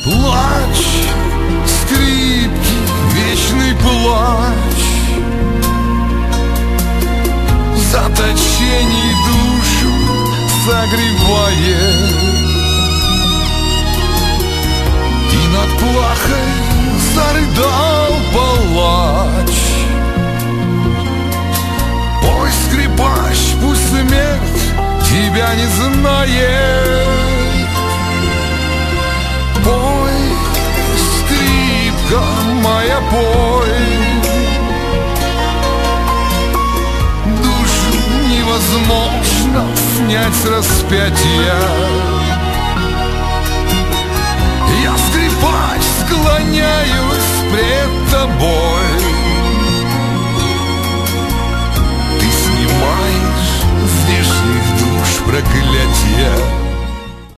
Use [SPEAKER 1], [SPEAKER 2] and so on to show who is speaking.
[SPEAKER 1] Плач, скрипки, вечный плач, заточений душу согревает, и над плахой зарыдал палач. Пой, скрипач, пусть смерть тебя не знает. Пой, скрипка моя, пой. Душу невозможно снять с распятия.